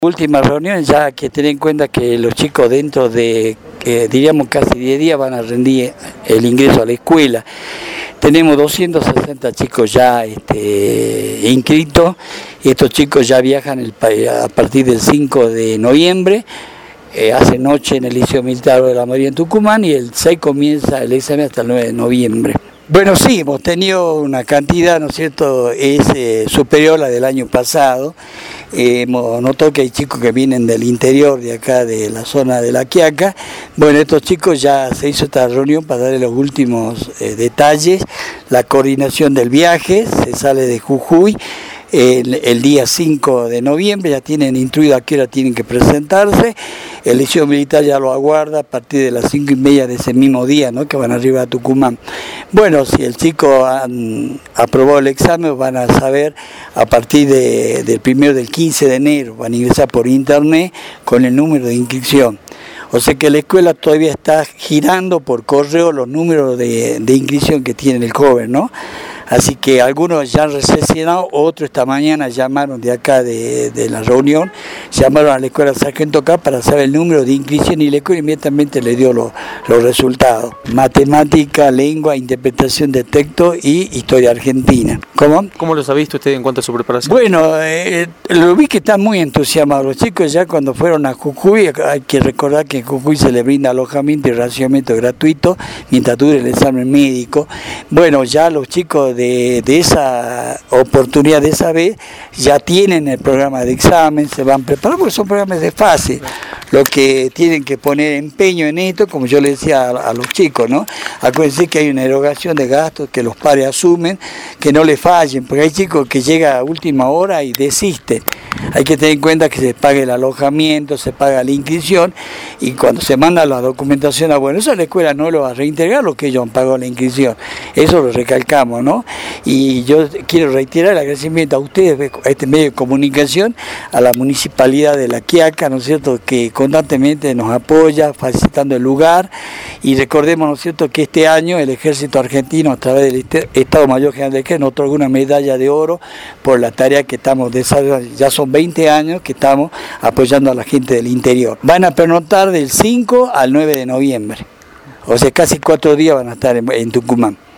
Última reunión, ya que tener en cuenta que los chicos dentro de, diríamos casi 10 días van a rendir el ingreso a la escuela. Tenemos 260 chicos ya inscritos, y estos chicos ya viajan a partir del 5 de noviembre, hace noche en el Liceo Militar de la María en Tucumán, y el 6 comienza el examen hasta el 9 de noviembre. Bueno, sí, hemos tenido una cantidad, ¿no es cierto?, es superior a la del año pasado. Hemos notado que hay chicos que vienen del interior de acá, de la zona de La Quiaca. Bueno, estos chicos ya se hizo esta reunión para darle los últimos detalles, la coordinación del viaje, se sale de Jujuy. El día 5 de noviembre ya tienen instruido a qué hora tienen que presentarse. El Liceo Militar ya lo aguarda a partir de las 5:30 de ese mismo día, ¿no?, que van arriba a Tucumán. Bueno, si el chico aprobó el examen, van a saber a partir del 15 de enero, van a ingresar por internet con el número de inscripción. O sea que la escuela todavía está girando por correo los números de inscripción que tiene el joven, ¿no? Así que algunos ya han recepcionado, otros esta mañana llamaron de acá de la reunión, llamaron a la escuela Sargento K para saber el número de inscripción, y la escuela inmediatamente le dio los resultados. Matemática, lengua, interpretación de texto y historia argentina. ¿Cómo? ¿Cómo los ha visto usted en cuanto a su preparación? Bueno, lo vi que están muy entusiasmados. Los chicos ya cuando fueron a Jujuy, hay que recordar que en Jujuy se les brinda alojamiento y racionamiento gratuito mientras dure el examen médico. Bueno, ya los chicos de esa oportunidad de esa vez ya tienen el programa de examen, se van preparando porque son programas de fase. Lo que tienen que poner empeño en esto, como yo le decía a los chicos, ¿no? Acuérdense que hay una erogación de gastos que los padres asumen, que no les fallen, porque hay chicos que llegan a última hora y desisten. Hay que tener en cuenta que se paga el alojamiento, se paga la inscripción, y cuando se manda la documentación eso la escuela no lo va a reintegrar lo que ellos han pagado la inscripción. Eso lo recalcamos, ¿no? Y yo quiero reiterar el agradecimiento a ustedes, a este medio de comunicación, a la Municipalidad de La Quiaca, ¿no es cierto?, que constantemente nos apoya, facilitando el lugar. Y recordemos, ¿no es cierto?, que este año el Ejército Argentino, a través del Estado Mayor General del Ejército, nos otorgó una medalla de oro por la tarea que estamos desarrollando. Ya son 20 años que estamos apoyando a la gente del interior. Van a pernoctar del 5 al 9 de noviembre. O sea, casi 4 días van a estar en Tucumán.